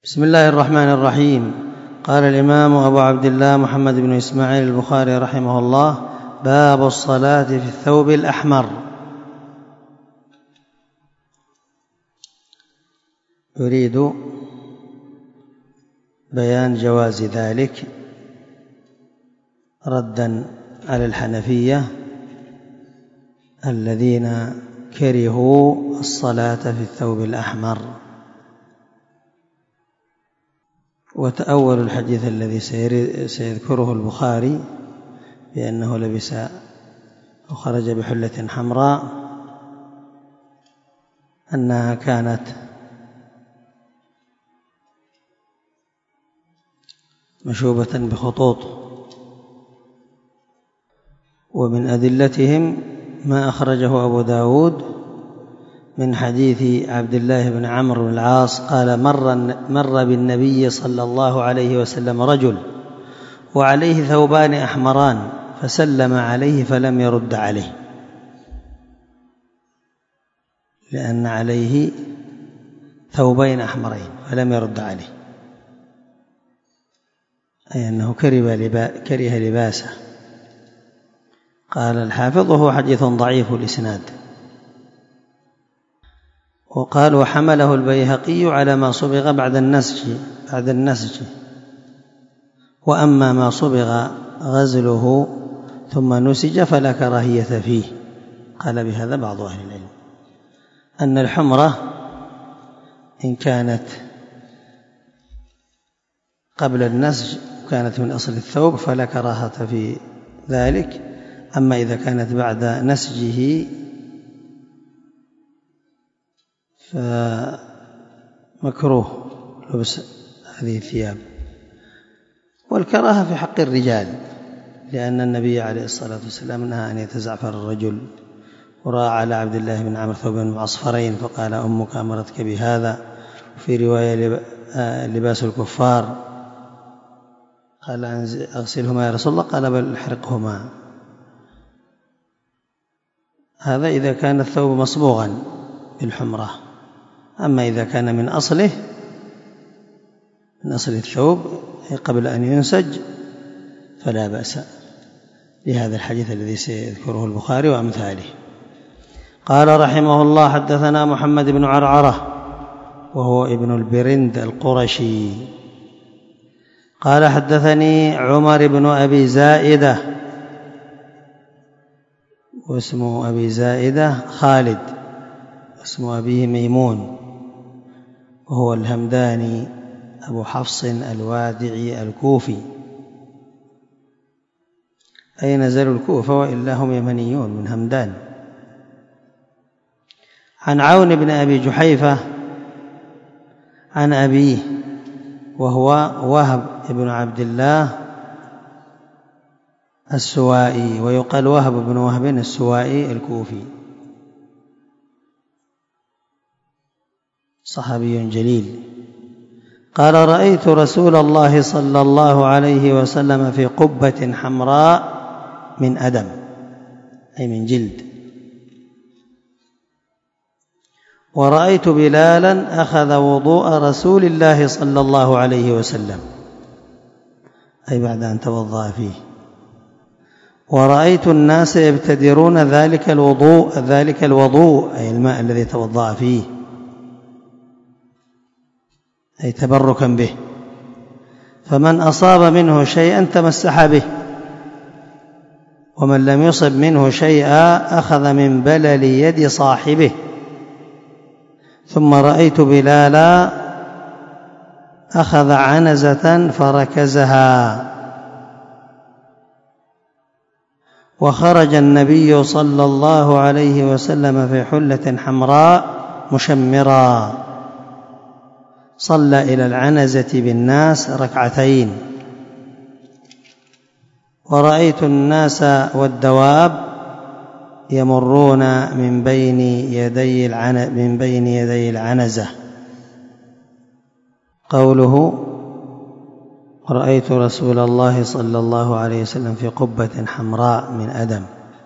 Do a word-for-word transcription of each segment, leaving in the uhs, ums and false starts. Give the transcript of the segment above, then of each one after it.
بسم الله الرحمن الرحيم. قال الإمام أبو عبد الله محمد بن إسماعيل البخاري رحمه الله: باب الصلاة في الثوب الأحمر. يريد بيان جواز ذلك ردا على الحنفية الذين كرهوا الصلاة في الثوب الأحمر. وتأول الحديث الذي سيذكره البخاري بأنه لبس وخرج بحلة حمراء أنها كانت مشوبة بخطوط، ومن أدلتهم ما أخرجه أبو داود من حديث عبد الله بن عمرو بن العاص قال: مر, مر بالنبي صلى الله عليه وسلم رجل وعليه ثوبان أحمران فسلم عليه فلم يرد عليه، لأن عليه ثوبين أحمرين فلم يرد عليه، أي أنه كره لباسه. قال الحافظ: هو حديث ضعيف الإسناد. وقال: وحمله البيهقي على ما صبغ بعد النسج بعد النسج وأما ما صبغ غزله ثم نسج فلا كراهية فيه. قال بهذا بعض أهل العلم أن الحمرة إن كانت قبل النسج وكانت من أصل الثوب فلا كراهة في ذلك، أما إذا كانت بعد نسجه فمكروه لبس هذه الثياب. والكراهة في حق الرجال، لأن النبي عليه الصلاة والسلام نهى أن يتزعفر الرجل، ورأى على عبد الله بن عمرو ثوبين معصفرين فقال: أمك أمرتك بهذا. وفي رواية: لباس الكفار. قال: أغسلهما يا رسول الله، قال: بل احرقهما. هذا إذا كان الثوب مصبوغا بالحمرة. أما إذا كان من أصله من أصل الثوب قبل أن ينسج فلا بأس، لهذا الحديث الذي سيذكره البخاري وأمثاله. قال رحمه الله: حدثنا محمد بن عرعرة وهو ابن البرند القرشي قال: حدثني عمر بن أبي زائدة، واسم أبي زائدة خالد، اسم أبيه ميمون، وهو الهمداني أبو حفص الوادعي الكوفي، أي نزلوا الكوفة وإلا هم يمنيون من همدان. عن عون بن أبي جحيفة عن أبيه وهو وهب بن عبد الله السوائي، ويقال وهب بن وهب السوائي الكوفي، صحابي جليل. قال: رأيت رسول الله صلى الله عليه وسلم في قبة حمراء من أدم، أي من جلد، ورأيت بلالا أخذ وضوء رسول الله صلى الله عليه وسلم، أي بعد أن توضأ فيه، ورأيت الناس يبتدرون ذلك الوضوء ذلك الوضوء أي الماء الذي توضأ فيه، أي تبركا به، فمن أصاب منه شيئا تمسح به، ومن لم يصب منه شيئا أخذ من بلل يد صاحبه. ثم رأيت بلالا أخذ عنزة فركزها، وخرج النبي صلى الله عليه وسلم في حلة حمراء مشمرا، صلى إلى العنزة بالناس ركعتين. ورأيت الناس والدواب يمرون من بين يدي من بين يدي العنزة. قوله: رأيت رسول الله صلى الله عليه وسلم في قبة حمراء من أدم،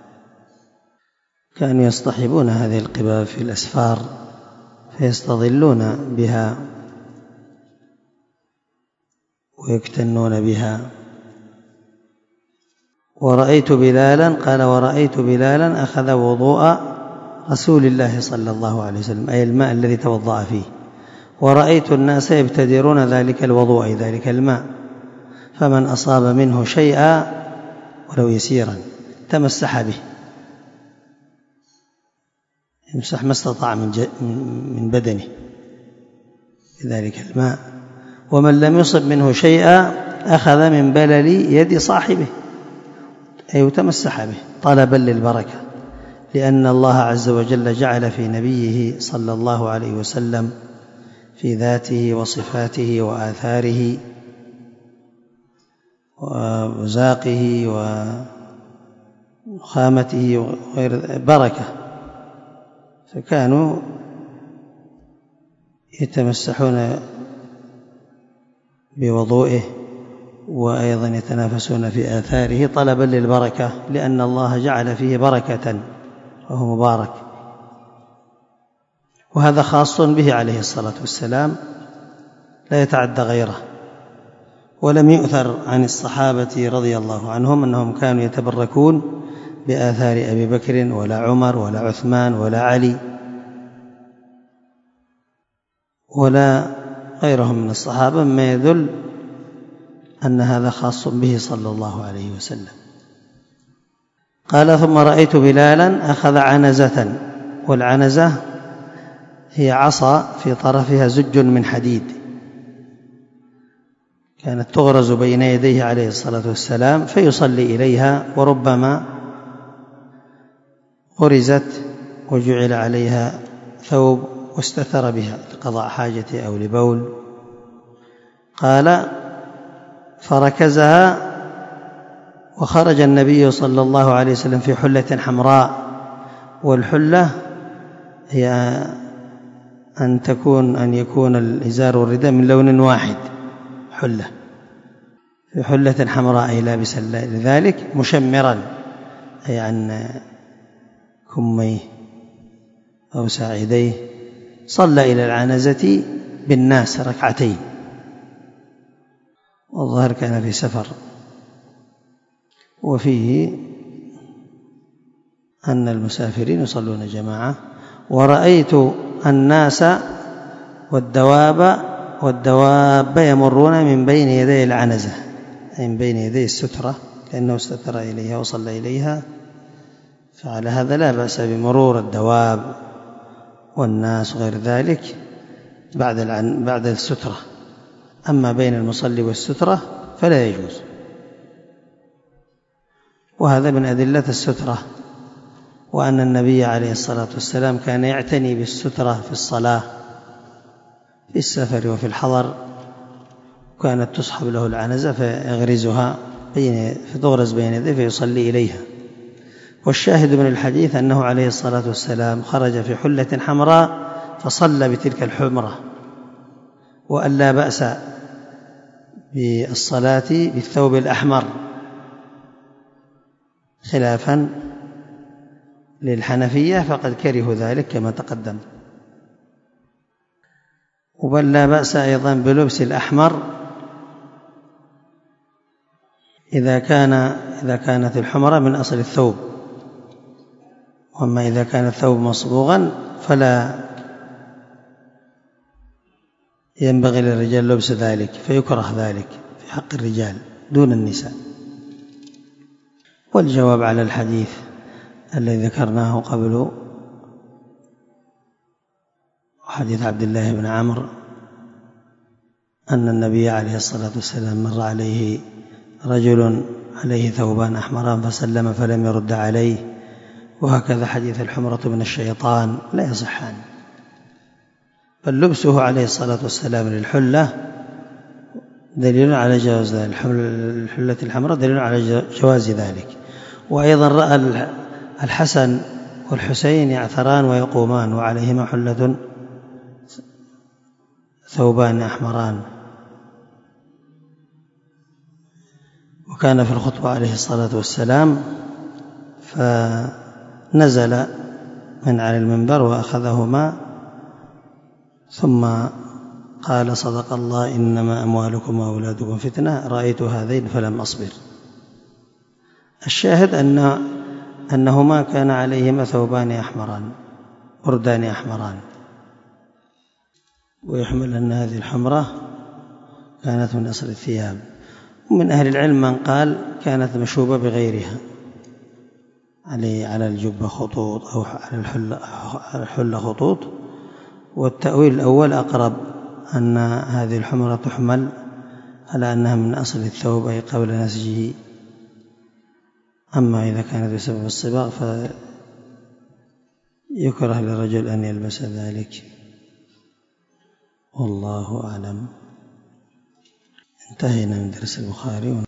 كانوا يصطحبون هذه القباب في الأسفار فيستظلون بها ويكتنون بها. ورأيت بلالا قال ورأيت بلالا أخذ وضوء رسول الله صلى الله عليه وسلم، أي الماء الذي توضأ فيه، ورأيت الناس يبتدرون ذلك الوضوء أي ذلك الماء، فمن أصاب منه شيئا ولو يسيرا تمسح به، يمسح ما استطاع من بدنه بذلك الماء. ومن لم يصب منه شيئا أخذ من بلل يد صاحبه أي تمسح به طلبا للبركة، لأن الله عز وجل جعل في نبيه صلى الله عليه وسلم في ذاته وصفاته وآثاره ووزاقه وخامته وغير بركة، فكانوا يتمسحون بوضوئه وأيضا يتنافسون في آثاره طلبا للبركة، لأن الله جعل فيه بركة وهو مبارك. وهذا خاص به عليه الصلاة والسلام لا يتعدى غيره. ولم يؤثر عن الصحابة رضي الله عنهم أنهم كانوا يتبركون بآثار أبي بكر ولا عمر ولا عثمان ولا علي ولا غيرهم من الصحابة، مما يدل أن هذا خاص به صلى الله عليه وسلم. قال ثم رأيت بلالا أخذ عنزة، والعنزة هي عصا في طرفها زج من حديد، كانت تغرز بين يديه عليه الصلاة والسلام فيصلي إليها، وربما غرزت وجعل عليها ثوب واستثر بها لقضاء حاجته أو لبول. قال فركزها وخرج النبي صلى الله عليه وسلم في حلة حمراء، والحلة هي أن تكون أن يكون الإزار والرداء من لون واحد، حلة في حلة حمراء أي لابسا لذلك، مشمرا أي عن كميه أو ساعديه. صلى إلى العنزة بالناس ركعتين، والظاهر كان في سفر. وفيه أن المسافرين يصلون جماعة. ورأيت الناس والدواب والدواب يمرون من بين يدي العنزة أي من بين يدي السترة، لأنه استتر إليها وصلى إليها، فعلى هذا لا بأس بمرور الدواب والناس غير ذلك بعد بعد السترة، أما بين المصلي والسترة فلا يجوز. وهذا من أدلة السترة، وأن النبي عليه الصلاة والسلام كان يعتني بالسترة في الصلاة في السفر وفي الحضر، وكانت تصحب له العنزة فيغرزها بين فتغرز بين يديه فيصلي إليها. والشاهد من الحديث أنه عليه الصلاة والسلام خرج في حلة حمراء فصلى بتلك الحمرة، وأن لا بأس بالصلاة بالثوب الأحمر خلافا للحنفية فقد كرهوا ذلك كما تقدم. وبل لا بأس أيضا بلبس الأحمر إذا كان إذا كانت الحمرة من أصل الثوب، وأما إذا كان الثوب مصبوغا فلا ينبغي للرجال لبس ذلك، فيكره ذلك في حق الرجال دون النساء. والجواب على الحديث الذي ذكرناه قبل، حديث عبد الله بن عمرو أن النبي عليه الصلاة والسلام مر عليه رجل عليه ثوبان أحمران فسلم فلم يرد عليه، وهكذا حديث الحمرة من الشيطان لا يصحان. بل لبسه عليه الصلاة والسلام للحلة دليل على جواز ذلك، الحلة الحمراء دليل على جواز ذلك. وأيضا رأى الحسن والحسين يعثران ويقومان وعليهما حلة ثوبان أحمران. وكان في الخطبة عليه الصلاة والسلام فنزل من على المنبر وأخذهما ثم قال صدق الله إنما أموالكم وأولادكم فتنة رأيت هذين فلم أصبر. الشاهد أن أنهما كان عليهما ثوبان أحمران بردان أحمران، ويحمل أن هذه الحمرة كانت من أصل الثياب. ومن أهل العلم من قال كانت مشوبة بغيرها، على الجبة خطوط أو على الحلة خطوط. والتأويل الأول أقرب، أن هذه الحمرة تحمل على أنها من أصل الثوب أي قبل نسجه. أما إذا كانت بسبب الصباغ فيكره للرجل أن يلبس ذلك، والله أعلم. انتهينا من درس البخاري.